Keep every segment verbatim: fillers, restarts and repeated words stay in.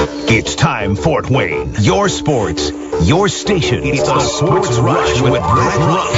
It's time, Fort Wayne. Your sports, your station. It's, it's the Sports, sports Rush with Brett Rump.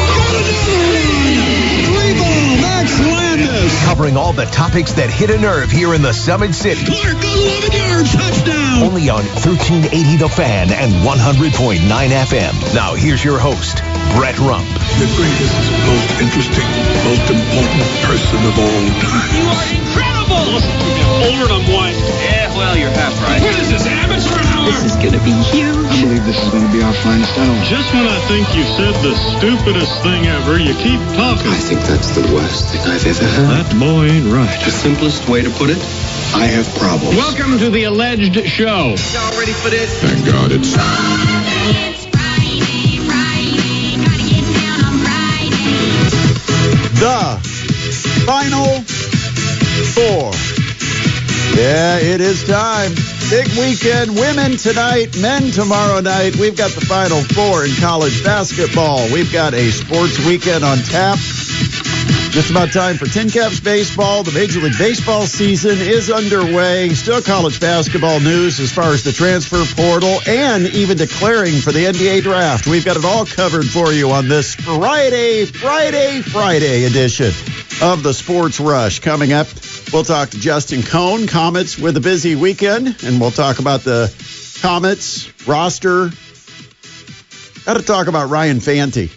Max Landis. Covering all the topics that hit a nerve here in the Summit City. Clark, eleven yards, touchdown. Only on thirteen eighty The Fan and one hundred point nine F M. Now here's your host, Brett Rump. The greatest, most interesting, most important person of all time. You are incredible. Listen to me, older than one. Yeah, well, you're half right. What is this, amateur hour? This is gonna be huge. I believe this is gonna be our finest hour. Just when I think you've said the stupidest thing ever, you keep talking. I think that's the worst thing I've ever heard. That boy ain't right. The simplest way to put it, I have problems. Welcome to the alleged show. Y'all ready for this? Thank God it's... It's Friday, Friday, gotta get down on Friday. The Final Four. Yeah, it is time. Big weekend. Women tonight, men tomorrow night. We've got the Final Four in college basketball. We've got a sports weekend on tap. Just about time for Tin Caps baseball. The Major League Baseball season is underway. Still college basketball news as far as the transfer portal and even declaring for the N B A draft. We've got it all covered for you on this Friday, Friday, Friday edition of the Sports Rush. Coming up, we'll talk to Justin Cohn, Comets with a busy weekend, and we'll talk about the Comets roster. Got to talk about Ryan Fanti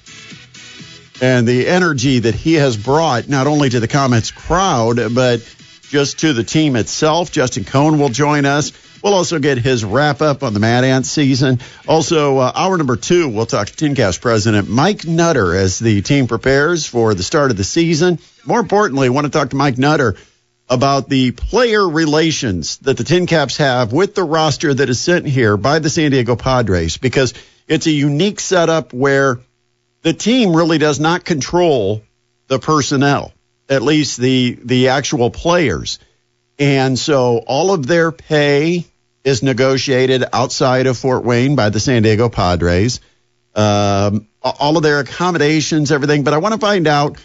and the energy that he has brought not only to the Comets crowd, but just to the team itself. Justin Cohn will join us. We'll also get his wrap-up on the Mad Ants season. Also, uh, hour number two, we'll talk to Tin Caps president Mike Nutter as the team prepares for the start of the season. More importantly, I want to talk to Mike Nutter about the player relations that the Tin Caps have with the roster that is sent here by the San Diego Padres, because it's a unique setup where the team really does not control the personnel, at least the the actual players. And so all of their pay is negotiated outside of Fort Wayne by the San Diego Padres. Um, all of their accommodations, everything. But I want to find out,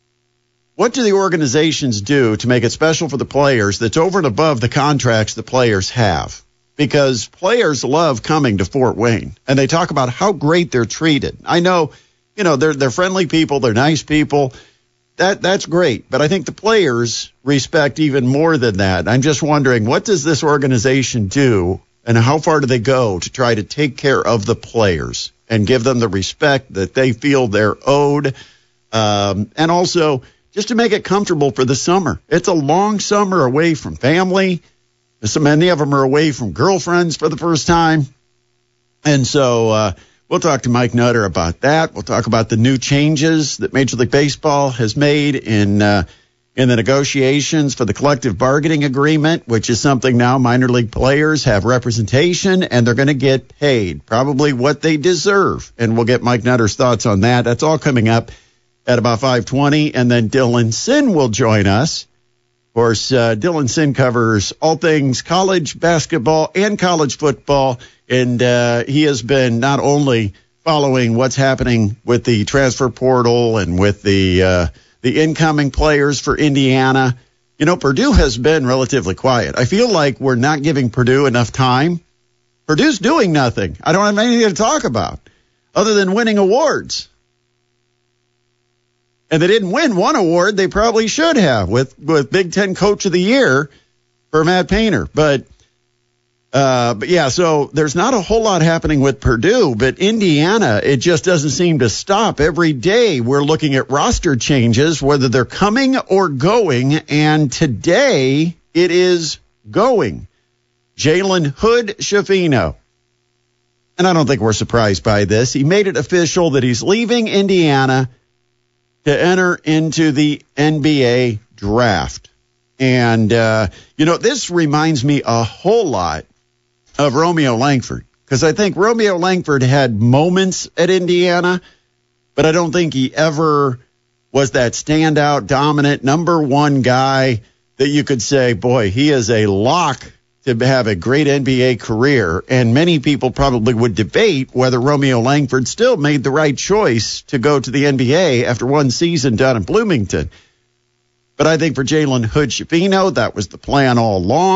what do the organizations do to make it special for the players that's over and above the contracts the players have? Because players love coming to Fort Wayne, and they talk about how great they're treated. I know, you know, they're they're friendly people, they're nice people. That that's great, but I think the players respect even more than that. I'm just wondering, what does this organization do, and how far do they go to try to take care of the players and give them the respect that they feel they're owed, um, and also just to make it comfortable for the summer. It's a long summer away from family. So many of them are away from girlfriends for the first time, and so uh, we'll talk to Mike Nutter about that. We'll talk about the new changes that Major League Baseball has made in uh, in the negotiations for the collective bargaining agreement, which is something now minor league players have representation, and they're going to get paid probably what they deserve. And we'll get Mike Nutter's thoughts on that. That's all coming up at about five twenty, and then Dylan Sin will join us. Of course, uh, Dylan Sin covers all things college basketball and college football. And uh, he has been not only following what's happening with the transfer portal and with the uh, the incoming players for Indiana. You know, Purdue has been relatively quiet. I feel like we're not giving Purdue enough time. Purdue's doing nothing. I don't have anything to talk about other than winning awards. And they didn't win one award they probably should have with, with Big Ten Coach of the Year for Matt Painter. But Uh, but yeah, so there's not a whole lot happening with Purdue, but Indiana, it just doesn't seem to stop. Every day we're looking at roster changes, whether they're coming or going, and today it is going. Jalen Hood-Schifino. And I don't think we're surprised by this. He made it official that he's leaving Indiana to enter into the N B A draft. And, uh, you know, this reminds me a whole lot of Romeo Langford, because I think Romeo Langford had moments at Indiana, but I don't think he ever was that standout, dominant, number one guy that you could say, boy, he is a lock to have a great N B A career. And many people probably would debate whether Romeo Langford still made the right choice to go to the N B A after one season down in Bloomington. But I think for Jalen Hood-Schifino, that was the plan all along.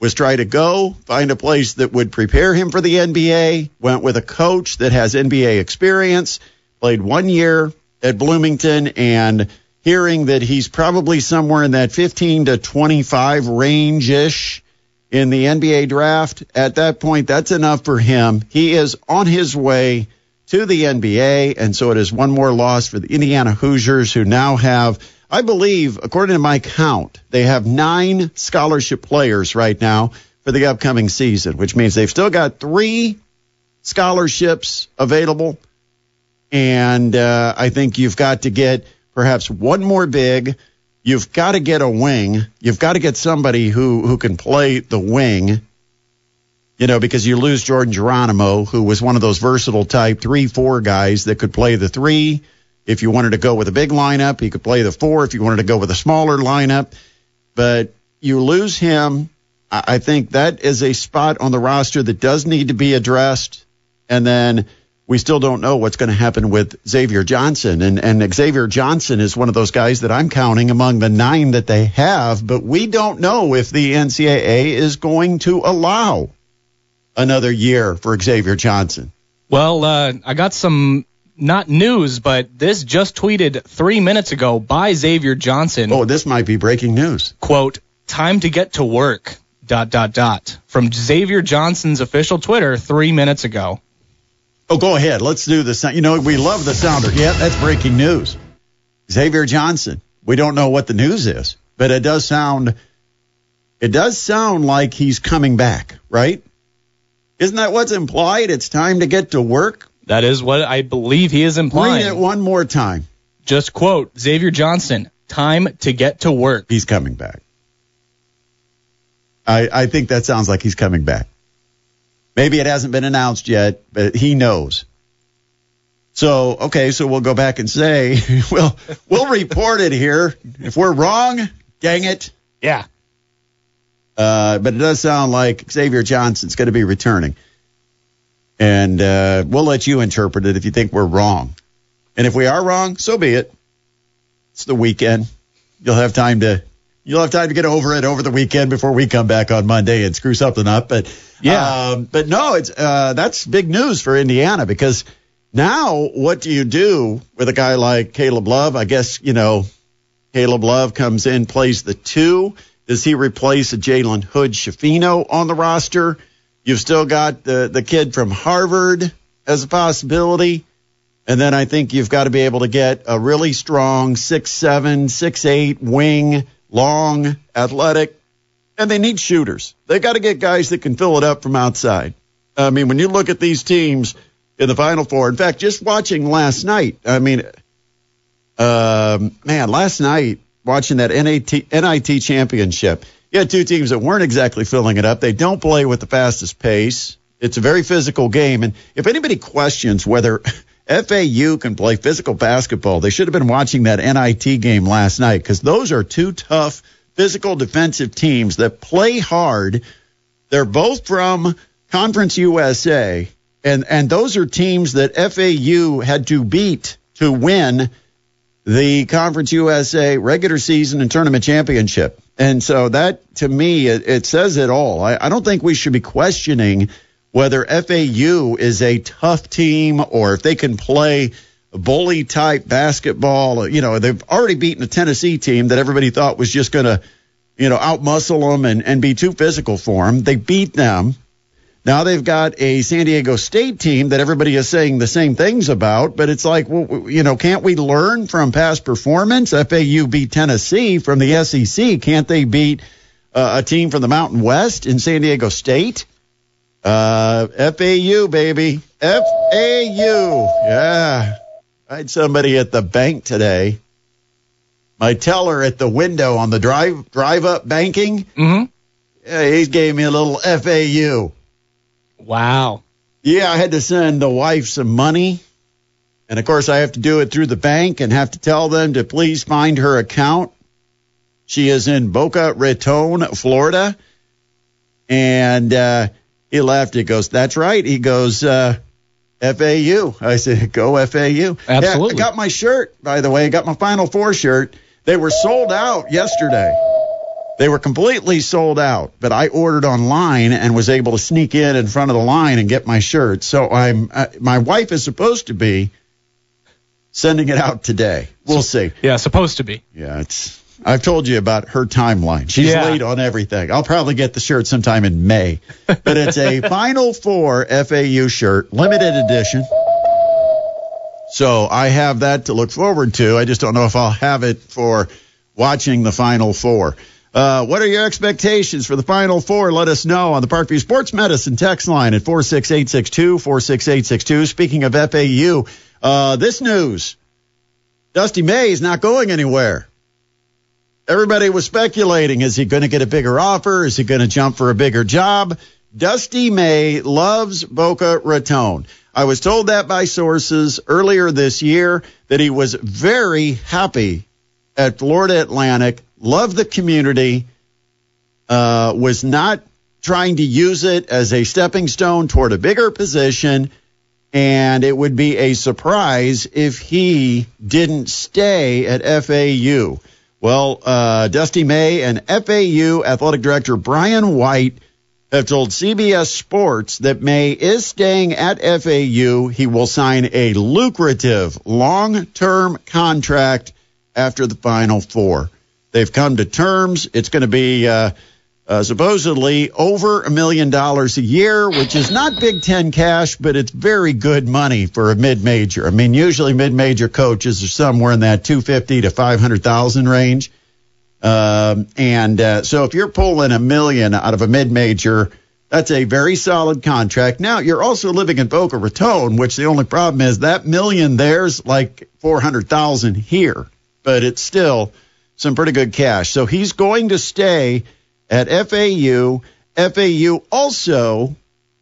was try to go find a place that would prepare him for the N B A, went with a coach that has N B A experience, played one year at Bloomington, and hearing that he's probably somewhere in that fifteen to twenty-five range-ish in the N B A draft. At that point, that's enough for him. He is on his way to the N B A, and so it is one more loss for the Indiana Hoosiers, who now have, I believe, according to my count, they have nine scholarship players right now for the upcoming season, which means they've still got three scholarships available, and uh, I think you've got to get perhaps one more big. You've got to get a wing. You've got to get somebody who, who can play the wing, you know, because you lose Jordan Geronimo, who was one of those versatile type three four guys that could play the three. If you wanted to go with a big lineup, he could play the four. If you wanted to go with a smaller lineup. But you lose him. I think that is a spot on the roster that does need to be addressed. And then we still don't know what's going to happen with Xavier Johnson. And, and Xavier Johnson is one of those guys that I'm counting among the nine that they have. But we don't know if the N C double A is going to allow another year for Xavier Johnson. Well, uh, I got some, not news, but this just tweeted three minutes ago by Xavier Johnson. Oh, this might be breaking news. Quote, time to get to work, dot, dot, dot. From Xavier Johnson's official Twitter three minutes ago. Oh, go ahead. Let's do the sound. You know, we love the sounder. Yeah, that's breaking news. Xavier Johnson. We don't know what the news is, but it does sound, it does sound like he's coming back, right? Isn't that what's implied? It's time to get to work? That is what I believe he is implying. Read it one more time. Just quote, Xavier Johnson, time to get to work. He's coming back. I, I think that sounds like he's coming back. Maybe it hasn't been announced yet, but he knows. So, okay, so we'll go back and say, we'll, we'll report it here. If we're wrong, dang it. Yeah. Uh, but it does sound like Xavier Johnson's going to be returning. And uh, we'll let you interpret it if you think we're wrong. And if we are wrong, so be it. It's the weekend. You'll have time to you'll have time to get over it over the weekend before we come back on Monday and screw something up. But yeah, um, but no, it's uh, that's big news for Indiana, because now what do you do with a guy like Caleb Love? I guess, you know, Caleb Love comes in, plays the two. Does he replace a Jalen Hood-Schifino on the roster? You've still got the, the kid from Harvard as a possibility. And then I think you've got to be able to get a really strong six seven, six eight wing, long, athletic. And they need shooters. They got to get guys that can fill it up from outside. I mean, when you look at these teams in the Final Four, in fact, just watching last night, I mean, um, man, last night, watching that N I T championship, you had two teams that weren't exactly filling it up. They don't play with the fastest pace. It's a very physical game. And if anybody questions whether F A U can play physical basketball, they should have been watching that N I T game last night, because those are two tough physical defensive teams that play hard. They're both from Conference U S A, and, and those are teams that F A U had to beat to win the Conference U S A regular season and tournament championship. And so that, to me, it, it says it all. I, I don't think we should be questioning whether F A U is a tough team or if they can play bully-type basketball. You know, they've already beaten a Tennessee team that everybody thought was just going to, you know, out-muscle them and, and be too physical for them. They beat them. Now they've got a San Diego State team that everybody is saying the same things about, but it's like, well, you know, can't we learn from past performance? F A U beat Tennessee from the S E C. Can't they beat uh, a team from the Mountain West in San Diego State? Uh, F A U, baby. F A U. Yeah. I had somebody at the bank today. My teller at the window on the drive drive up banking. Mm-hmm. Yeah, he gave me a little F A U. Wow. Yeah, I had to send the wife some money. And, of course, I have to do it through the bank and have to tell them to please find her account. She is in Boca Raton, Florida. And uh, he laughed. He goes, that's right. He goes, uh, F A U. I said, go F A U. Absolutely. Yeah, I got my shirt, by the way. I got my Final Four shirt. They were sold out yesterday. They were completely sold out, but I ordered online and was able to sneak in in front of the line and get my shirt. So I'm uh, my wife is supposed to be sending it out today. We'll see. Yeah, supposed to be. Yeah, it's. I've told you about her timeline. She's Yeah. late on everything. I'll probably get the shirt sometime in May. But it's a Final Four F A U shirt, limited edition. So I have that to look forward to. I just don't know if I'll have it for watching the Final Four. Uh, what are your expectations for the Final Four? Let us know on the Parkview Sports Medicine text line at four six eight six two, four six eight six two. Speaking of F A U, uh, this news, Dusty May is not going anywhere. Everybody was speculating, is he going to get a bigger offer? Is he going to jump for a bigger job? Dusty May loves Boca Raton. I was told that by sources earlier this year that he was very happy at Florida Atlantic, loved the community, uh, was not trying to use it as a stepping stone toward a bigger position, and it would be a surprise if he didn't stay at F A U. Well, uh, Dusty May and F A U Athletic Director Brian White have told C B S Sports that May is staying at F A U. He will sign a lucrative long-term contract after the Final Four. They've come to terms. It's going to be uh, uh, supposedly over a million dollars a year, which is not Big Ten cash, but it's very good money for a mid-major. I mean, usually mid-major coaches are somewhere in that two hundred fifty to five hundred thousand range. Um, and uh, so if you're pulling a million out of a mid-major, that's a very solid contract. Now, you're also living in Boca Raton, which the only problem is that million there's like four hundred thousand here, but it's still some pretty good cash. So he's going to stay at F A U. F A U also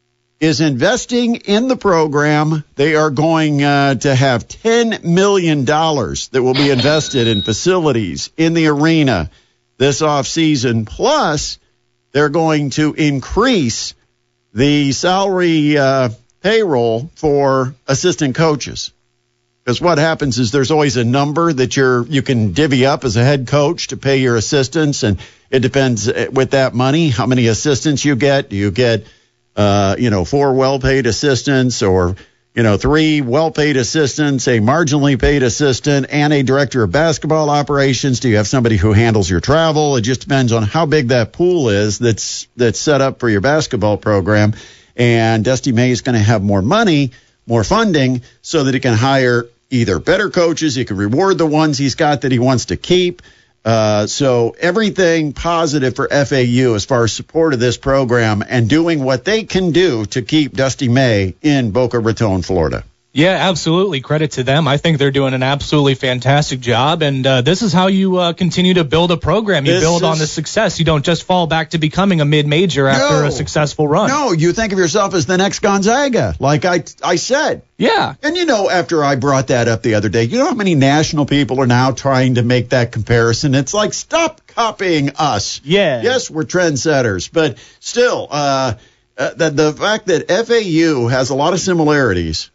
is investing in the program. They are going uh, to have ten million dollars that will be invested in facilities in the arena this offseason. Plus, they're going to increase the salary uh, payroll for assistant coaches. Because what happens is there's always a number that you're you can divvy up as a head coach to pay your assistants, and it depends with that money how many assistants you get. Do you get uh, you know four well-paid assistants, or you know three well-paid assistants, a marginally paid assistant, and a director of basketball operations? Do you have somebody who handles your travel? It just depends on how big that pool is that's that's set up for your basketball program. And Dusty May is going to have more money, more funding, so that he can hire either better coaches, he can reward the ones he's got that he wants to keep. Uh, so everything positive for F A U as far as support of this program and doing what they can do to keep Dusty May in Boca Raton, Florida. Yeah, absolutely. Credit to them. I think they're doing an absolutely fantastic job, and uh, this is how you uh, continue to build a program. You This build on is- the success. You don't just fall back to becoming a mid-major after No. a successful run. No, you think of yourself as the next Gonzaga, like I I said. Yeah. And, you know, after I brought that up the other day, you know how many national people are now trying to make that comparison? It's like, stop copying us. Yeah. Yes, we're trendsetters, but still, uh, uh, the, the fact that F A U has a lot of similarities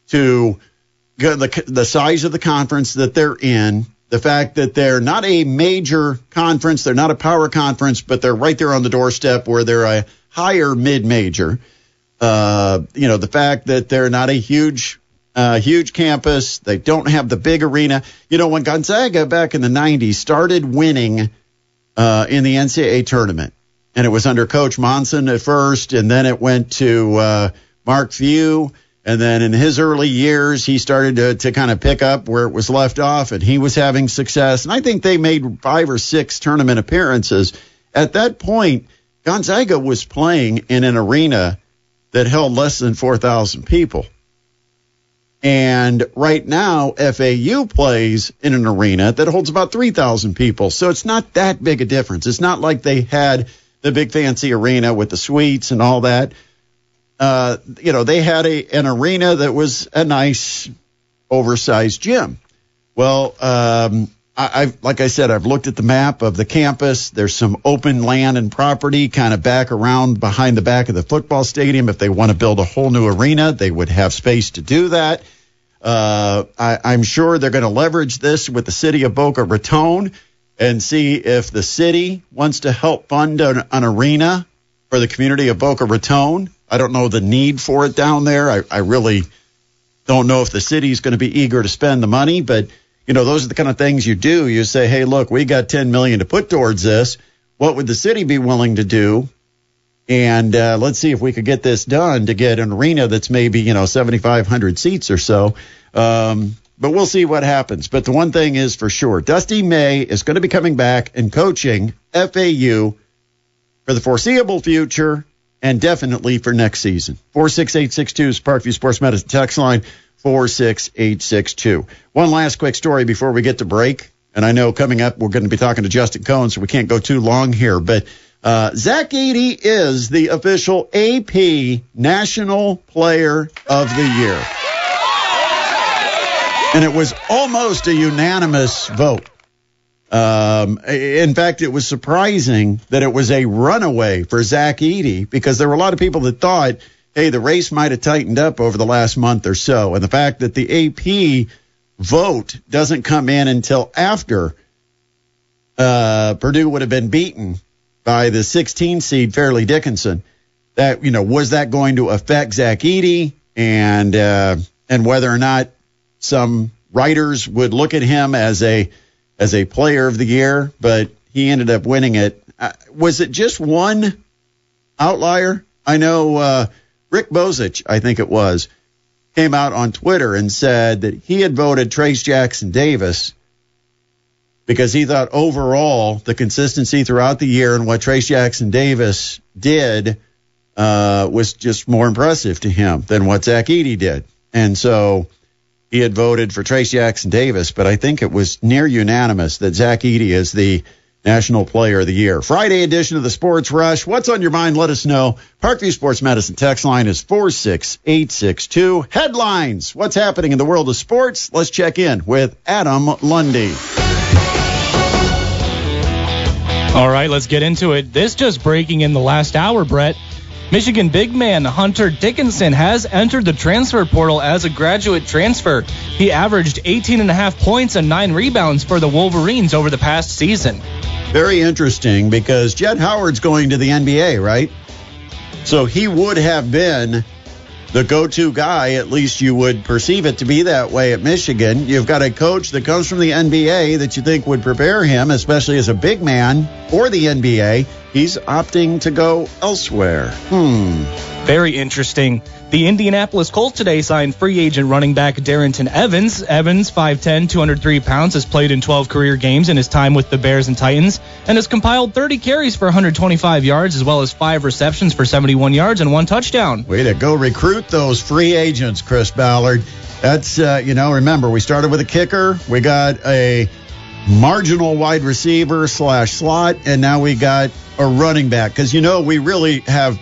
to go- the, the size of the conference that they're in, the fact that they're not a major conference, they're not a power conference, but they're right there on the doorstep where they're a higher mid-major. Uh, you know, the fact that they're not a huge, uh, huge campus, they don't have the big arena. You know, when Gonzaga back in the nineties started winning uh, in the N C double A tournament, and it was under Coach Monson at first, and then it went to uh, Mark Few, and then in his early years, he started to, to kind of pick up where it was left off, and he was having success. And I think they made five or six tournament appearances. At that point, Gonzaga was playing in an arena that held less than four thousand people. And right now, F A U plays in an arena that holds about three thousand people. So it's not that big a difference. It's not like they had the big fancy arena with the suites and all that. Uh, you know, they had a an arena that was a nice, oversized gym. Well, um, I, I've, like I said, I've looked at the map of the campus. There's some open land and property kind of back around behind the back of the football stadium. If they want to build a whole new arena, they would have space to do that. Uh, I, I'm sure they're going to leverage this with the city of Boca Raton. and see if the city wants to help fund an, an arena for the community of Boca Raton. I don't know the need for it down there. I, I really don't know if the city's going to be eager to spend the money, but, you know, those are the kind of things you do. You say, hey, look, we got ten million dollars to put towards this. What would the city be willing to do? And uh, let's see if we could get this done to get an arena that's maybe, you know, seventy-five hundred seats or so. Um, but we'll see what happens. But the one thing is for sure, Dusty May is going to be coming back and coaching F A U for the foreseeable future and definitely for next season. four six eight six two is Parkview Sports Medicine text line, four six eight six two. One last quick story before we get to break. And I know coming up we're going to be talking to Justin Cohn, so we can't go too long here. But uh, Zach Edey is the official A P National Player of the Year. And it was almost a unanimous vote. Um, in fact, it was surprising that it was a runaway for Zach Edey, because there were a lot of people that thought, hey, the race might have tightened up over the last month or so. And the fact that the A P vote doesn't come in until after uh, Purdue would have been beaten by the sixteen seed Fairleigh Dickinson, that, you know, was that going to affect Zach Edey, and uh, and whether or not some writers would look at him as a as a player of the year? But he ended up winning it. Uh, was it just one outlier? I know uh, Rick Bozich, I think it was, came out on Twitter and said that he had voted Trace Jackson Davis because he thought overall the consistency throughout the year and what Trace Jackson Davis did uh, was just more impressive to him than what Zach Edey did. And so he had voted for Trace Jackson Davis, but I think it was near unanimous that Zach Edey is the National Player of the Year. Friday edition of the Sports Rush. What's on your mind? Let us know. Parkview Sports Medicine text line is four six eight six two. Headlines. What's happening in the world of sports? Let's check in with Adam Lundy. All right, let's get into it. This just breaking in the last hour, Brett. Michigan big man Hunter Dickinson has entered the transfer portal as a graduate transfer. He averaged eighteen and a half points and nine rebounds for the Wolverines over the past season. Very interesting, because Jett Howard's going to the N B A, right? So he would have been the go-to guy, at least you would perceive it to be that way at Michigan. You've got a coach that comes from the N B A that you think would prepare him, especially as a big man, for the N B A. He's opting to go elsewhere. Hmm. Very interesting. The Indianapolis Colts today signed free agent running back Darrynton Evans. Evans, five ten, two hundred three pounds, has played in twelve career games in his time with the Bears and Titans, and has compiled thirty carries for one hundred twenty-five yards, as well as five receptions for seventy-one yards and one touchdown. Way to go recruit those free agents, Chris Ballard. That's, uh, you know, remember, we started with a kicker. We got a marginal wide receiver slash slot, and now we got a running back, because, you know, we really have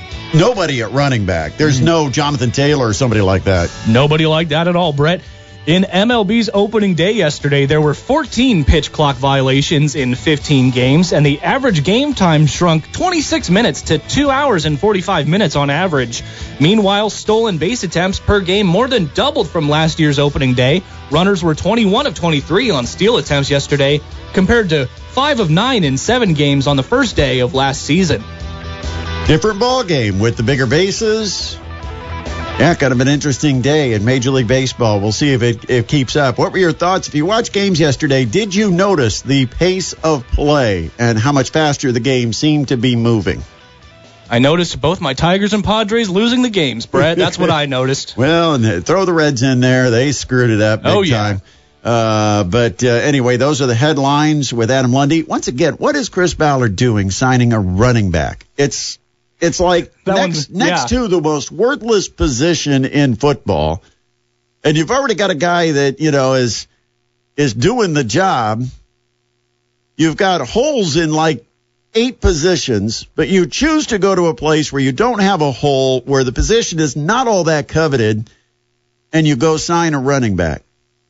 nobody at running back. There's no Jonathan Taylor or somebody like that. Nobody like that at all, Brett. In M L B's opening day yesterday, there were fourteen pitch clock violations in fifteen games, and the average game time shrunk twenty-six minutes to two hours and forty-five minutes on average. Meanwhile, stolen base attempts per game more than doubled from last year's opening day. Runners were twenty-one of twenty-three on steal attempts yesterday, compared to five of nine in seven games on the first day of last season. Different ball game with the bigger bases. Yeah, kind of an interesting day in Major League Baseball. We'll see if it, it keeps up. What were your thoughts? If you watched games yesterday, did you notice the pace of play and how much faster the game seemed to be moving? I noticed both my Tigers and Padres losing the games, Brett. That's what I noticed. Well, and throw the Reds in there. They screwed it up big oh, yeah. time. Uh, but uh, anyway, those are the headlines with Adam Lundy. Once again, what is Chris Ballard doing signing a running back? It's it's like that next, yeah. next to the most worthless position in football. And you've already got a guy that, you know, is is doing the job. You've got holes in like eight positions, but you choose to go to a place where you don't have a hole, where the position is not all that coveted, and you go sign a running back.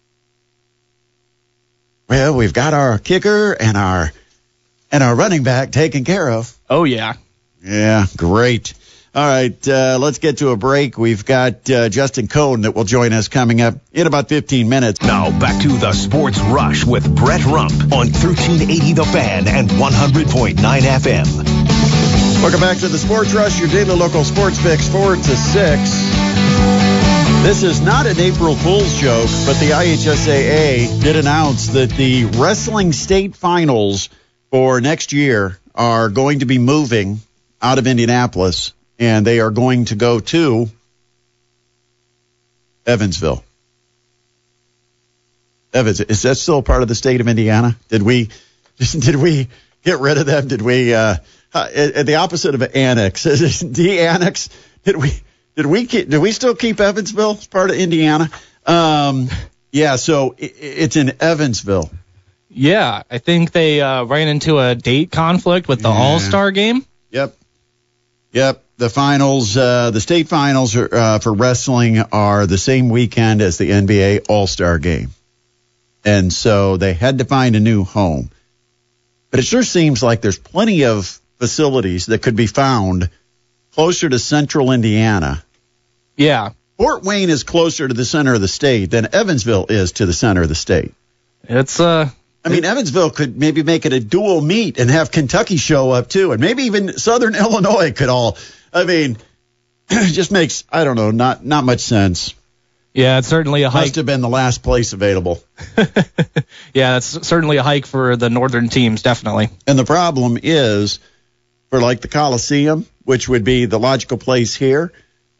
Well, we've got our kicker and our and our running back taken care of. Oh, yeah. Yeah, great. All right, uh, let's get to a break. We've got uh, Justin Cohn that will join us coming up in about fifteen minutes. Now back to the Sports Rush with Brett Rump on thirteen eighty The Fan and one hundred point nine F M. Welcome back to the Sports Rush, your daily local sports fix, four to six. This is not an April Fool's joke, but the I H S A A did announce that the wrestling state finals for next year are going to be moving out of Indianapolis, and they are going to go to Evansville. Evans, is that still part of the state of Indiana? Did we did we get rid of them? Did we uh, uh the opposite of an annex? De-annex? Did we did we keep, did we still keep Evansville as part of Indiana? Um, yeah, so it, it's in Evansville. Yeah, I think they uh, ran into a date conflict with the Yeah. All-Star game. Yep. Yep. The finals, uh, the state finals are, uh, for wrestling are the same weekend as the N B A All-Star game. And so they had to find a new home. But it sure seems like there's plenty of facilities that could be found closer to central Indiana. Yeah. Fort Wayne is closer to the center of the state than Evansville is to the center of the state. It's uh I mean, Evansville could maybe make it a dual meet and have Kentucky show up, too. And maybe even Southern Illinois could all, I mean, it just makes, I don't know, not not much sense. Yeah, it's certainly a hike. Must have been the last place available. Yeah, that's certainly a hike for the northern teams, definitely. And the problem is, for like the Coliseum, which would be the logical place here,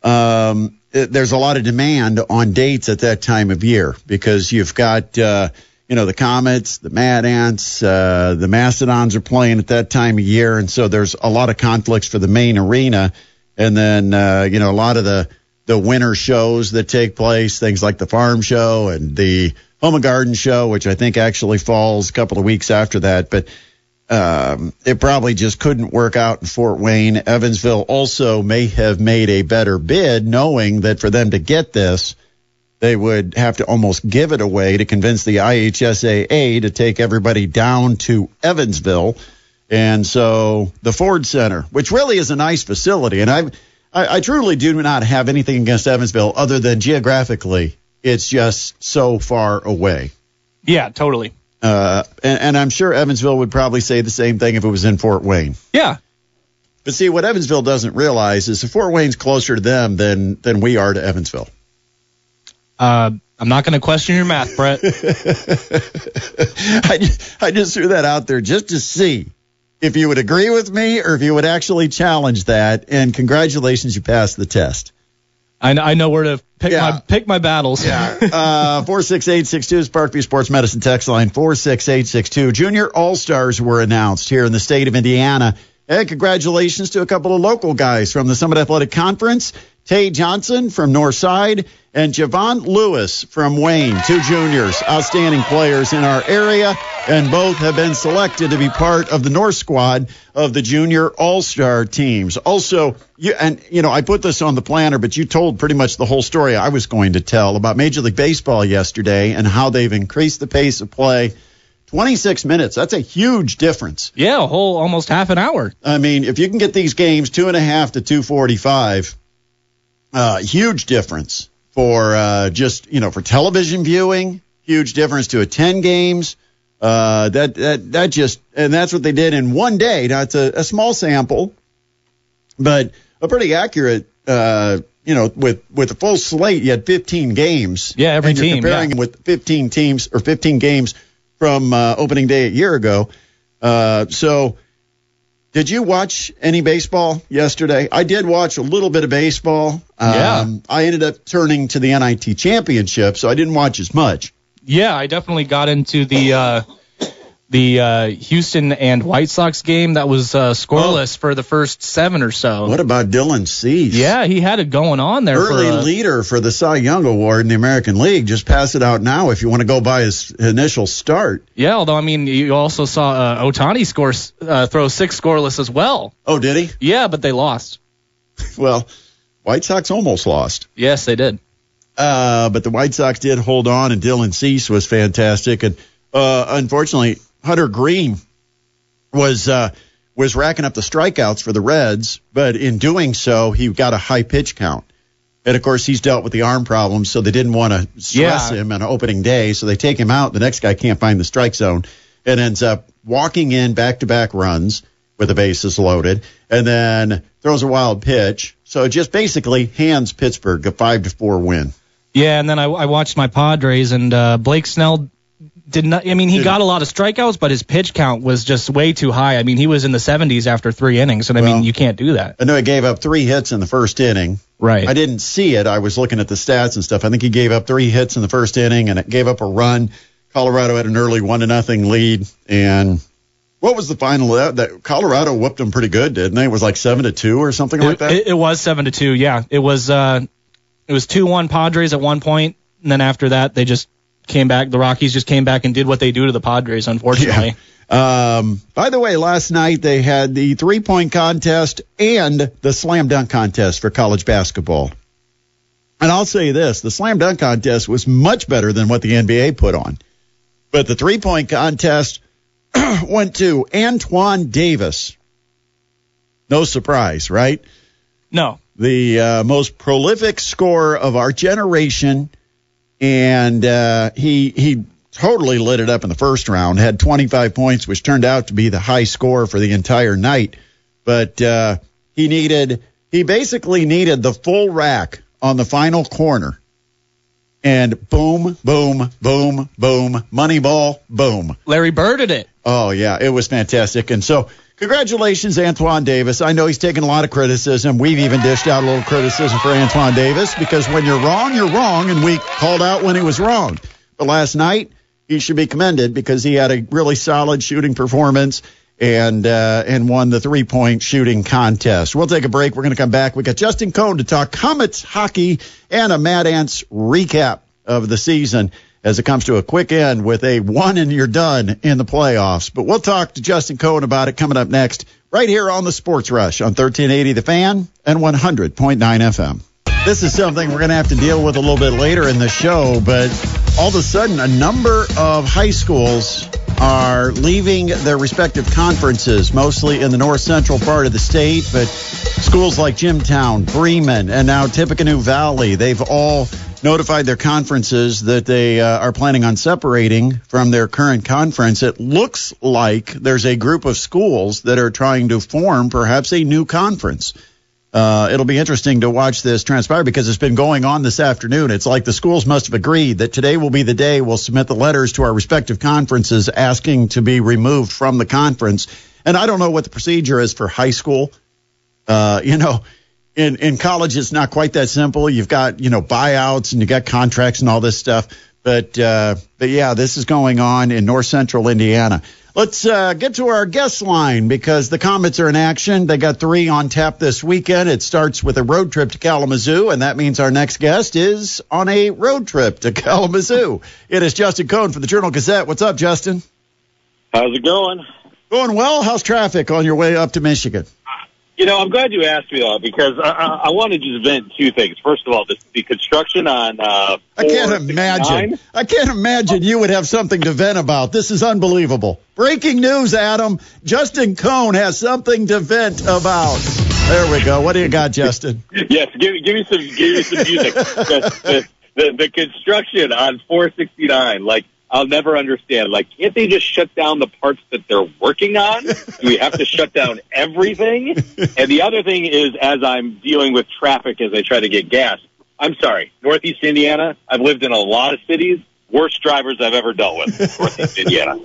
um, it, there's a lot of demand on dates at that time of year because you've got, uh, you know, the Comets, the Mad Ants, uh, the Mastodons are playing at that time of year, and so there's a lot of conflicts for the main arena. And then, uh, you know, a lot of the, the winter shows that take place, things like the Farm Show and the Home and Garden Show, which I think actually falls a couple of weeks after that. But um, it probably just couldn't work out in Fort Wayne. Evansville also may have made a better bid, knowing that for them to get this, they would have to almost give it away to convince the I H S A A to take everybody down to Evansville. And so the Ford Center, which really is a nice facility, and I've, I I truly do not have anything against Evansville other than geographically, it's just so far away. Yeah, totally. Uh, and, and I'm sure Evansville would probably say the same thing if it was in Fort Wayne. Yeah. But see, what Evansville doesn't realize is that Fort Wayne's closer to them than, than we are to Evansville. Uh, I'm not going to question your math, Brett. I, just, I just threw that out there just to see if you would agree with me or if you would actually challenge that. And congratulations, you passed the test. I know, I know where to pick Yeah. my pick my battles. Yeah. Uh, four six eight six two is Parkview Sports Medicine text line, four six eight six two. Junior All-Stars were announced here in the state of Indiana. And congratulations to a couple of local guys from the Summit Athletic Conference, Tay Johnson from Northside and Javon Lewis from Wayne, two juniors, outstanding players in our area, and both have been selected to be part of the North squad of the Junior All-Star teams. Also, you, and you know, I put this on the planner, but you told pretty much the whole story I was going to tell about Major League Baseball yesterday and how they've increased the pace of play. twenty-six minutes, that's a huge difference. Yeah, a whole almost half an hour. I mean, if you can get these games two and a half to two forty-five, uh, huge difference for uh, just, you know, for television viewing, huge difference to attend games. Uh, that, that, that just, and that's what they did in one day. Now, it's a, a small sample, but a pretty accurate, uh, you know, with, with a full slate, you had fifteen games. Yeah, every and you're team, comparing yeah. them with fifteen teams or fifteen games from uh, opening day a year ago. Uh, so did you watch any baseball yesterday? I did watch a little bit of baseball. Um, Yeah. I ended up turning to the N I T championship, so I didn't watch as much. Yeah, I definitely got into the uh, the uh, Houston and White Sox game that was uh, scoreless for the first seven or so. What about Dylan Cease? Yeah, he had it going on there. Early for a, leader for the Cy Young Award in the American League. Just pass it out now if you want to go by his initial start. Yeah, although, I mean, you also saw uh, Ohtani score, uh, throw six scoreless as well. Oh, did he? Yeah, but they lost. Well, White Sox almost lost. Yes, they did. Uh, but the White Sox did hold on, and Dylan Cease was fantastic. And uh, unfortunately, Hunter Green was uh, was racking up the strikeouts for the Reds, but in doing so, he got a high pitch count. And, of course, he's dealt with the arm problems, so they didn't want to stress Yeah. him on opening day, so they take him out. The next guy can't find the strike zone and ends up walking in back-to-back runs with the bases loaded, and then throws a wild pitch. So it just basically hands Pittsburgh a five to four win. Yeah, and then I, I watched my Padres, and uh, Blake Snell did not. I mean, he Did- got a lot of strikeouts, but his pitch count was just way too high. I mean, he was in the seventies after three innings, and I Well, mean, you can't do that. I know he gave up three hits in the first inning. Right. I didn't see it. I was looking at the stats and stuff. I think he gave up three hits in the first inning, and it gave up a run. Colorado had an early one to nothing lead, and what was the final? That, that Colorado whooped them pretty good, didn't they? It was like seven to two or something like It, that. it, it was seven to two. Yeah, it was. Uh, it was two one Padres at one point, and then after that, they just came back. The Rockies just came back and did what they do to the Padres. Unfortunately. Yeah. Um, by the way, last night they had the three-point contest and the slam dunk contest for college basketball. And I'll say this, the slam dunk contest was much better than what the N B A put on. But the three-point contest went to Antoine Davis. No surprise, right? No. The uh, most prolific scorer of our generation, and uh, he he totally lit it up in the first round, had twenty-five points, which turned out to be the high score for the entire night. But uh, he needed, he basically needed the full rack on the final corner. And boom, boom, boom, boom, money ball, boom. Larry Bird did it. Oh, yeah, it was fantastic. And so congratulations, Antoine Davis. I know he's taken a lot of criticism. We've even dished out a little criticism for Antoine Davis because when you're wrong, you're wrong, and we called out when he was wrong. But last night, he should be commended because he had a really solid shooting performance and uh, and won the three-point shooting contest. We'll take a break. We're going to come back. We got Justin Cohn to talk Comets hockey and a Mad Ants recap of the season as it comes to a quick end with a one and you're done in the playoffs. But we'll talk to Justin Cohn about it coming up next right here on the Sports Rush on thirteen eighty The Fan and one hundred point nine F M. This is something we're going to have to deal with a little bit later in the show, but all of a sudden a number of high schools are leaving their respective conferences, mostly in the north central part of the state, but schools like Jimtown, Bremen, and now Tippecanoe Valley, they've all notified their conferences that they uh, are planning on separating from their current conference. It looks like there's a group of schools that are trying to form perhaps a new conference. Uh, it'll be interesting to watch this transpire because it's been going on this afternoon. It's like the schools must have agreed that today will be the day we'll submit the letters to our respective conferences asking to be removed from the conference. And I don't know what the procedure is for high school. Uh, you know, in, in college, it's not quite that simple. You've got, you know, buyouts and you got contracts and all this stuff. But, uh, but yeah, this is going on in north central Indiana. Let's uh, get to our guest line because the Comets are in action. They got three on tap this weekend. It starts with a road trip to Kalamazoo, and that means our next guest is on a road trip to Kalamazoo. It is Justin Cohn from the Journal-Gazette. What's up, Justin? How's it going? Going well. How's traffic on your way up to Michigan? You know, I'm glad you asked me that because I, I, I want to just vent two things. First of all, the, the construction on uh, I can't imagine. I can't imagine you would have something to vent about. This is unbelievable. Breaking news, Adam. Justin Cohn has something to vent about. There we go. What do you got, Justin? Yes, give, give me some, give me some music. the, the, the, the construction on four sixty-nine, like. I'll never understand. Like, can't they just shut down the parts that they're working on? Do we have to shut down everything? And the other thing is, as I'm dealing with traffic as I try to get gas, I'm sorry, Northeast Indiana, I've lived in a lot of cities, worst drivers I've ever dealt with, Northeast Indiana.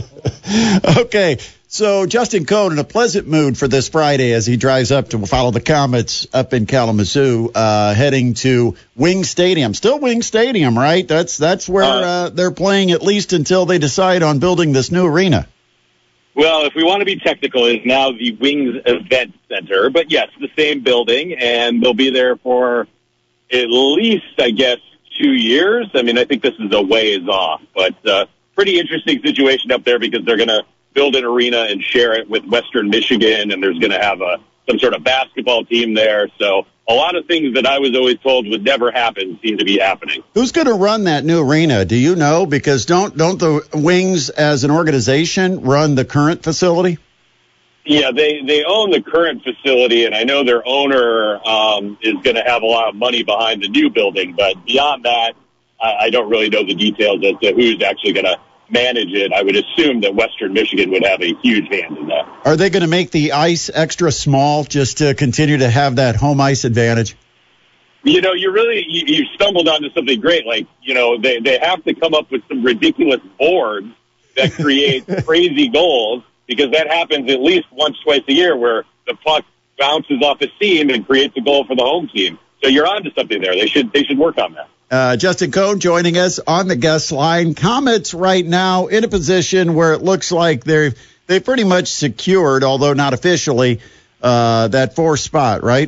Okay, so Justin Cohn in a pleasant mood for this Friday as he drives up to follow the Comets up in Kalamazoo, uh, heading to Wing Stadium. Still Wing Stadium, right? That's that's where uh, uh, they're playing at least until they decide on building this new arena. Well, if we want to be technical, it's now the Wings Event Center. But, yes, the same building, and they'll be there for at least, I guess, two years. I mean, I think this is a ways off, but uh, pretty interesting situation up there because they're going to build an arena and share it with Western Michigan, and there's going to have a some sort of basketball team there. So a lot of things that I was always told would never happen seem to be happening. Who's going to run that new arena? Do you know? Because don't don't the Wings as an organization run the current facility? Yeah, they, they own the current facility, and I know their owner um, is going to have a lot of money behind the new building. But beyond that, I, I don't really know the details as to who's actually going to manage it. I would assume that Western Michigan would have a huge hand in that. Are they going to make the ice extra small just to continue to have that home ice advantage? You know, you really you, you stumbled onto something great. Like, you know, they, they have to come up with some ridiculous boards that create crazy goals, because that happens at least once, twice a year where the puck bounces off a seam and creates a goal for the home team. So you're onto something there. They should they should work on that. Uh, Justin Cohn joining us on the guest line. Comets right now in a position where it looks like they're they've pretty much secured, although not officially, uh, that fourth spot, right?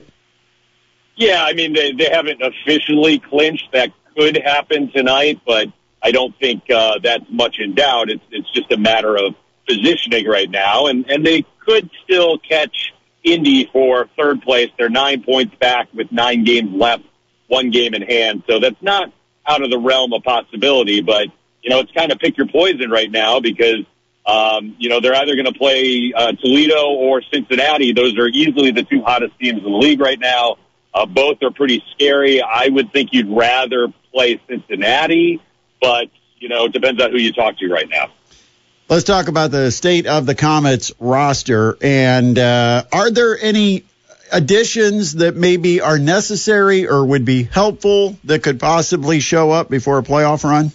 Yeah, I mean, they, they haven't officially clinched. That could happen tonight, but I don't think uh, that's much in doubt. It's it's just a matter of positioning right now, and, and they could still catch Indy for third place. They're nine points back with nine games left, one game in hand. So that's not out of the realm of possibility, but, you know, it's kind of pick your poison right now because, um, you know, they're either going to play uh, Toledo or Cincinnati. Those are easily the two hottest teams in the league right now. Uh, both are pretty scary. I would think you'd rather play Cincinnati, but, you know, it depends on who you talk to right now. Let's talk about the state of the Comets roster. And uh, are there any additions that maybe are necessary or would be helpful that could possibly show up before a playoff run?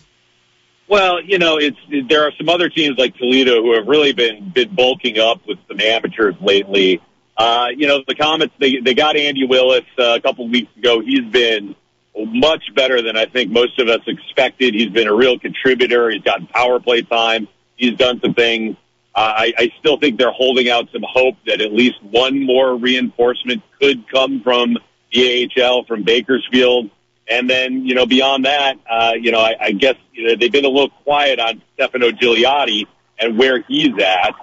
Well, you know, it's there are some other teams like Toledo who have really been been bulking up with some amateurs lately. Uh, you know, the Comets, they, they got Andy Willis uh, a couple of weeks ago. He's been much better than I think most of us expected. He's been a real contributor. He's gotten power play time. He's done some things. Uh, I, I still think they're holding out some hope that at least one more reinforcement could come from the A H L, from Bakersfield. And then, you know, beyond that, uh, you know, I, I guess you know, they've been a little quiet on Stefano Gigliotti and where he's at.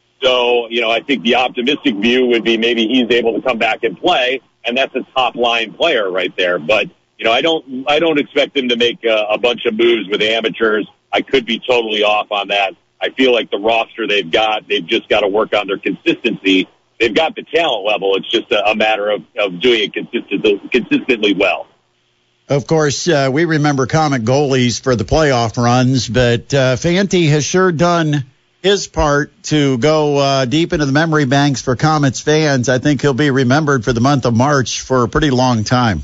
So, you know, I think the optimistic view would be maybe he's able to come back and play, and that's a top-line player right there. But, you know, I don't I don't expect them to make a, a bunch of moves with amateurs. I could be totally off on that. I feel like the roster they've got, they've just got to work on their consistency. They've got the talent level. It's just a, a matter of, of doing it consistently, consistently well. Of course, uh, we remember Comet goalies for the playoff runs, but uh, Fanti has sure done his part to go uh, deep into the memory banks for Comets fans. I think he'll be remembered for the month of March for a pretty long time.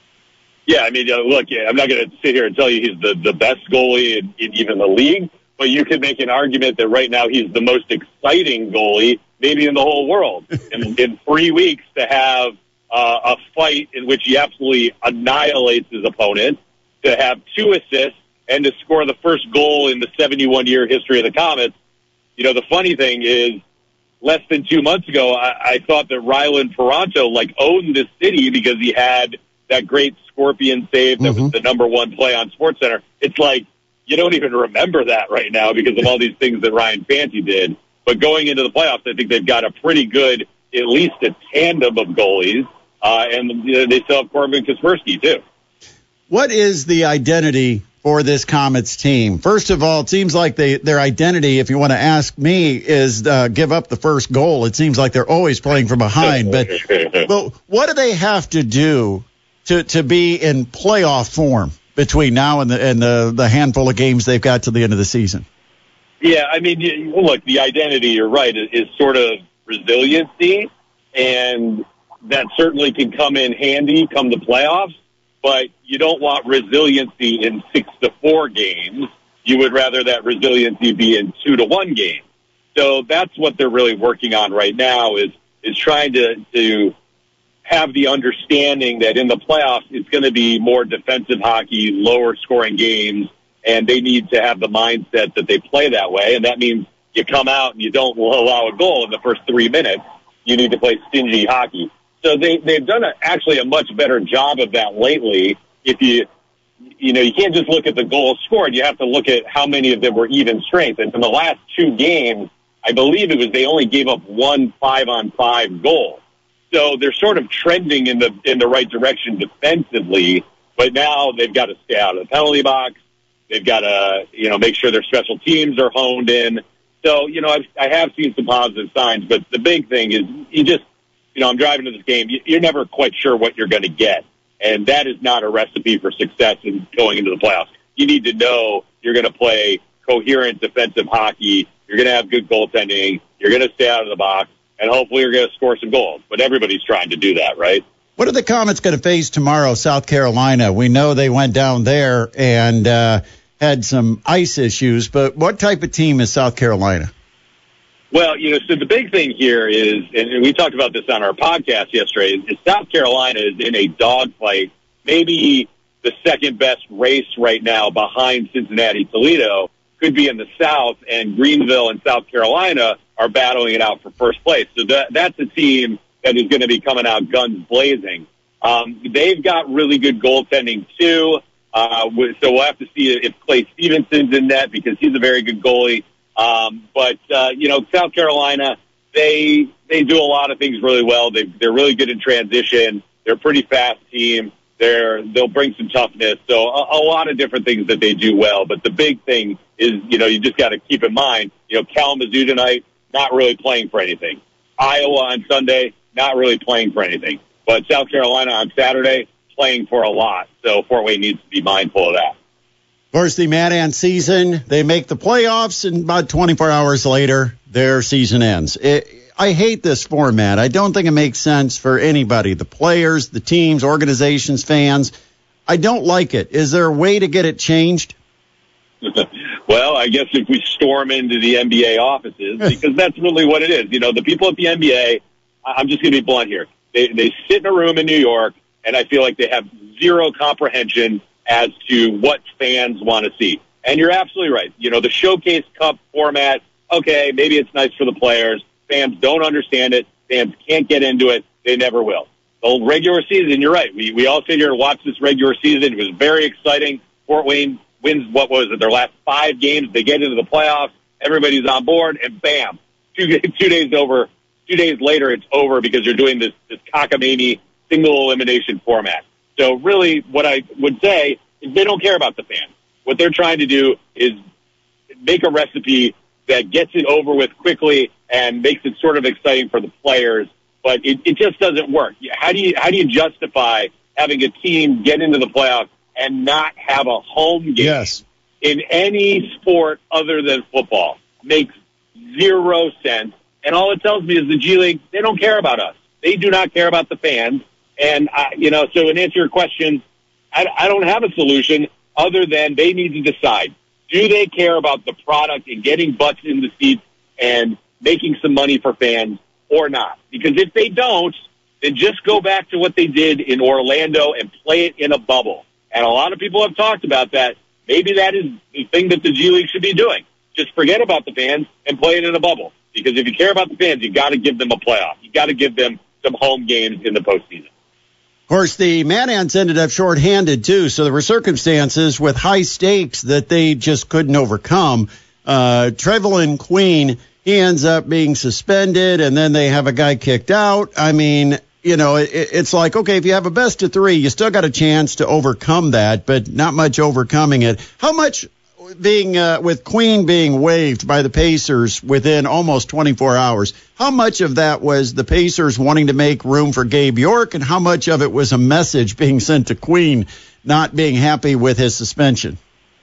Yeah, I mean, uh, look, yeah, I'm not going to sit here and tell you he's the, the best goalie in, in even the league, but you could make an argument that right now he's the most exciting goalie maybe in the whole world. in, in three weeks to have uh, a fight in which he absolutely annihilates his opponent, to have two assists, and to score the first goal in the seventy-one year history of the Comets. You know, the funny thing is, less than two months ago, I, I thought that Rylan Toronto, like, owned this city because he had that great Scorpion save that mm-hmm. was the number one play on SportsCenter. It's like, you don't even remember that right now because of all these things that Ryan Fanti did. But going into the playoffs, I think they've got a pretty good, at least a tandem of goalies, uh, and you know, they still have Corbin Kaspersky, too. What is the identity for this Comets team? First of all, it seems like they, their identity, if you want to ask me, is uh, give up the first goal. It seems like they're always playing from behind. But, but what do they have to do to, to be in playoff form between now and, the, and the, the handful of games they've got to the end of the season? Yeah, I mean, you, look, the identity, you're right, is, is sort of resiliency, and that certainly can come in handy come the playoffs. But you don't want resiliency in six to four games. You would rather that resiliency be in two to one games. So that's what they're really working on right now is, is trying to, to have the understanding that in the playoffs, it's going to be more defensive hockey, lower scoring games, and they need to have the mindset that they play that way. And that means you come out and you don't allow a goal in the first three minutes. You need to play stingy hockey. So they, they've done a, actually a much better job of that lately. If you, you know, you can't just look at the goals scored. You have to look at how many of them were even strength. And in the last two games, I believe it was they only gave up one five-on-five goal. So they're sort of trending in the in the right direction defensively. But now they've got to stay out of the penalty box. They've got to, you know, make sure their special teams are honed in. So, you know, I've, I have seen some positive signs, but the big thing is you just, you know, I'm driving to this game. You're never quite sure what you're going to get. And that is not a recipe for success in going into the playoffs. You need to know you're going to play coherent defensive hockey. You're going to have good goaltending. You're going to stay out of the box. And hopefully you're going to score some goals. But everybody's trying to do that, right? What are the Comets going to face tomorrow, South Carolina? We know they went down there and uh, had some ice issues, but what type of team is South Carolina? Well, you know, so the big thing here is, and we talked about this on our podcast yesterday, is South Carolina is in a dogfight, maybe the second best race right now behind Cincinnati Toledo, could be in the South, and Greenville and South Carolina are battling it out for first place. So that, that's a team that is going to be coming out guns blazing. Um, they've got really good goaltending, too. Uh, so we'll have to see if Clay Stevenson's in net because he's a very good goalie. Um, but, uh, you know, South Carolina, they they do a lot of things really well. They, they're really good in transition. They're a pretty fast team. They're, they'll bring some toughness. So a, a lot of different things that they do well. But the big thing is, you know, you just got to keep in mind, you know, Kalamazoo tonight, not really playing for anything. Iowa on Sunday, not really playing for anything. But South Carolina on Saturday, playing for a lot. So Fort Wayne needs to be mindful of that. Of course, the Mad Ant season, they make the playoffs, and about twenty-four hours later, their season ends. It, I hate this format. I don't think it makes sense for anybody, the players, the teams, organizations, fans. I don't like it. Is there a way to get it changed? Well, I guess if we storm into the N B A offices, because that's really what it is. You know, the people at the N B A, I'm just going to be blunt here. They, they sit in a room in New York, and I feel like they have zero comprehension as to what fans want to see. And you're absolutely right. You know, the Showcase Cup format, okay, maybe it's nice for the players. Fans don't understand it. Fans can't get into it. They never will. The regular season, you're right. We we all sit here and watch this regular season. It was very exciting. Fort Wayne wins, what was it, their last five games. They get into the playoffs. Everybody's on board, and bam, two, two days over. Two days later, it's over because you're doing this, this cockamamie single elimination format. So really what I would say is they don't care about the fans. What they're trying to do is make a recipe that gets it over with quickly and makes it sort of exciting for the players, but it, it just doesn't work. How do you how do you justify having a team get into the playoffs and not have a home game yes. in any sport other than football? Makes zero sense. And all it tells me is the G League, they don't care about us. They do not care about the fans. And, uh, you know, so in answer to your question, I, I don't have a solution other than they need to decide. Do they care about the product and getting butts in the seats and making some money for fans or not? Because if they don't, then just go back to what they did in Orlando and play it in a bubble. And a lot of people have talked about that. Maybe that is the thing that the G League should be doing. Just forget about the fans and play it in a bubble. Because if you care about the fans, you got to give them a playoff. You got to give them some home games in the postseason. Of course, the Mad Ants ended up shorthanded, too, so there were circumstances with high stakes that they just couldn't overcome. Uh, Trevelyan Queen, he ends up being suspended, and then they have a guy kicked out. I mean, you know, it, it's like, okay, if you have a best of three, you still got a chance to overcome that, but not much overcoming it. How much being uh, with Queen being waived by the Pacers within almost twenty-four hours, how much of that was the Pacers wanting to make room for Gabe York, and how much of it was a message being sent to Queen not being happy with his suspension?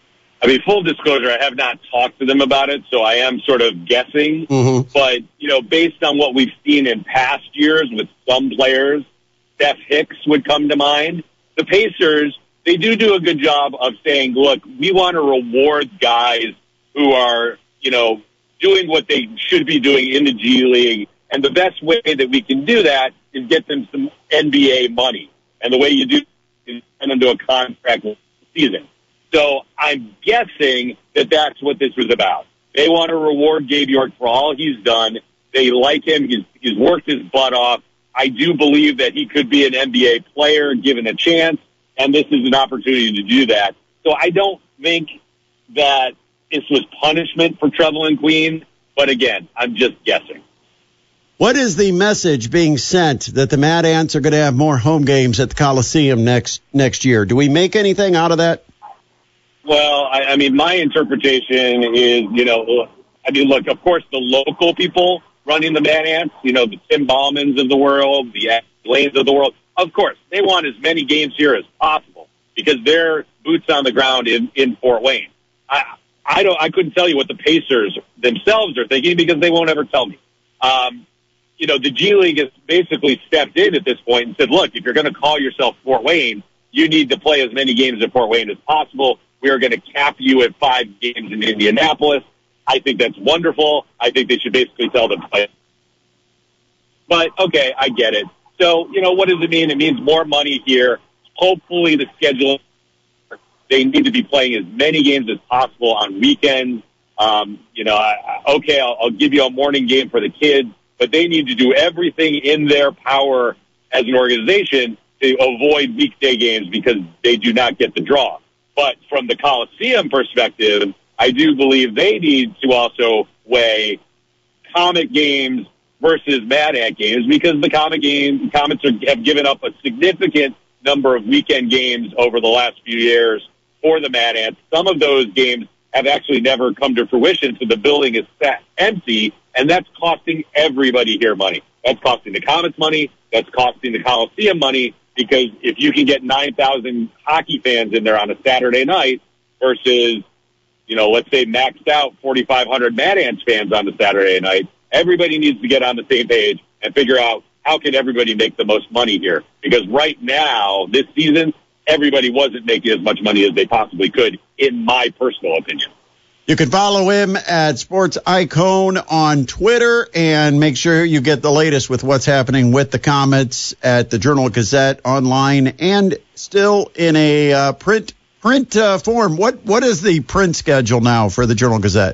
I mean, full disclosure, I have not talked to them about it, so I am sort of guessing. Mm-hmm. But, you know, based on what we've seen in past years with some players, Steph Hicks would come to mind. The Pacers, they do do a good job of saying, look, we want to reward guys who are, you know, doing what they should be doing in the G League. And the best way that we can do that is get them some N B A money. And the way you do is send them to a contract season. So I'm guessing that that's what this was about. They want to reward Gabe York for all he's done. They like him. He's, he's worked his butt off. I do believe that he could be an N B A player given a chance. And this is an opportunity to do that. So I don't think that this was punishment for Trevelyan Queen. But again, I'm just guessing. What is the message being sent that the Mad Ants are going to have more home games at the Coliseum next next year? Do we make anything out of that? Well, I, I mean, my interpretation is, you know, I mean, look, of course, the local people running the Mad Ants, you know, the Tim Ballmans of the world, the Lanes of the world, of course, they want as many games here as possible because they're boots on the ground in, in Fort Wayne. I, I don't, I couldn't tell you what the Pacers themselves are thinking because they won't ever tell me. Um, you know, the G League has basically stepped in at this point and said, look, if you're going to call yourself Fort Wayne, you need to play as many games at Fort Wayne as possible. We are going to cap you at five games in Indianapolis. I think that's wonderful. I think they should basically tell them to play. But, okay, I get it. So, you know, what does it mean? It means more money here. Hopefully the schedule, they need to be playing as many games as possible on weekends. Um, you know, I, okay, I'll, I'll give you a morning game for the kids, but they need to do everything in their power as an organization to avoid weekday games because they do not get the draw. But from the Coliseum perspective, I do believe they need to also weigh Comet games versus Mad Ant games because the Comet game, Comets are, have given up a significant number of weekend games over the last few years for the Mad Ants. Some of those games have actually never come to fruition, so the building is set empty, and that's costing everybody here money. That's costing the Comets money. That's costing the Coliseum money because if you can get nine thousand hockey fans in there on a Saturday night versus, you know, let's say maxed out forty-five hundred Mad Ants fans on the Saturday night, everybody needs to get on the same page and figure out how can everybody make the most money here. Because right now, this season, everybody wasn't making as much money as they possibly could, in my personal opinion. You can follow him at Sports Icon on Twitter and make sure you get the latest with what's happening with the Comets at the Journal-Gazette online and still in a uh, print print uh, form. What What is the print schedule now for the Journal-Gazette?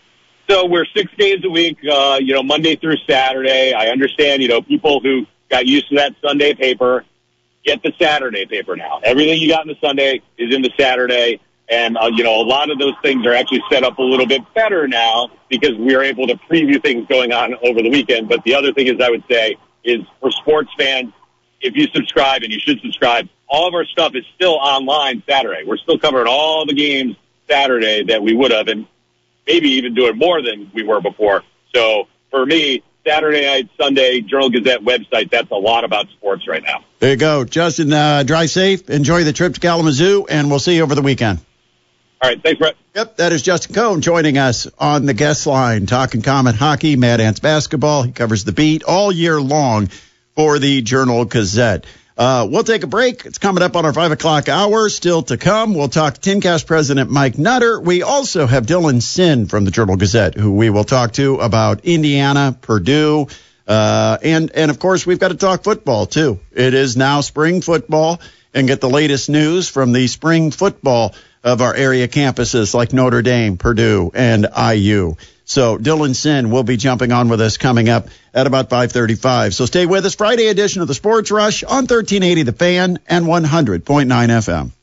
So we're six days a week, uh, you know, Monday through Saturday. I understand, you know, people who got used to that Sunday paper get the Saturday paper now. Everything you got in the Sunday is in the Saturday. And, uh, you know, a lot of those things are actually set up a little bit better now because we are able to preview things going on over the weekend. But the other thing is I would say is for sports fans, if you subscribe, and you should subscribe, all of our stuff is still online Saturday. We're still covering all the games Saturday that we would have, and maybe even doing more than we were before. So for me, Saturday night, Sunday, Journal-Gazette website, that's a lot about sports right now. There you go. Justin, uh, drive safe. Enjoy the trip to Kalamazoo, and we'll see you over the weekend. All right. Thanks, Brett. Yep, that is Justin Cohn joining us on the guest line, talking Comet hockey, Mad Ants basketball. He covers the beat all year long for the Journal-Gazette. Uh, we'll take a break. It's coming up on our five o'clock hour. Still to come, we'll talk to TinCast President Mike Nutter. We also have Dylan Sin from the Journal-Gazette, who we will talk to about Indiana, Purdue, uh, and, and of course, we've got to talk football, too. It is now spring football, and get the latest news from the spring football of our area campuses like Notre Dame, Purdue, and I U. So Dylan Sin will be jumping on with us coming up at about five thirty-five. So stay with us. Friday edition of the Sports Rush on thirteen eighty The Fan and one hundred point nine F M.